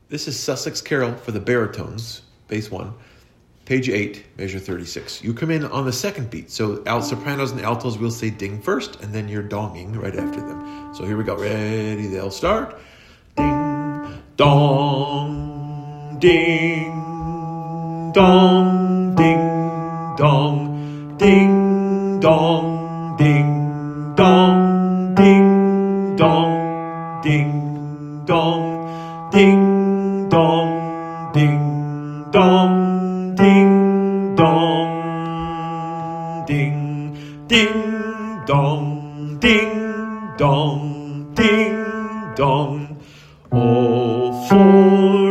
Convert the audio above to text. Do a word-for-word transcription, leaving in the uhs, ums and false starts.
This is Sussex Carol for the baritones, bass one, page eight, measure thirty-six. You come in on the second beat. So alt sopranos and altos will say ding first, and then you're donging right after them. So here we go. Ready? They'll start. Ding, dong, ding, dong, ding, dong, ding, dong, ding, dong, ding, dong, ding, dong, ding, dong, ding, dong, ding, dong, ding, ding, dong, ding, dong, ding, dong. All four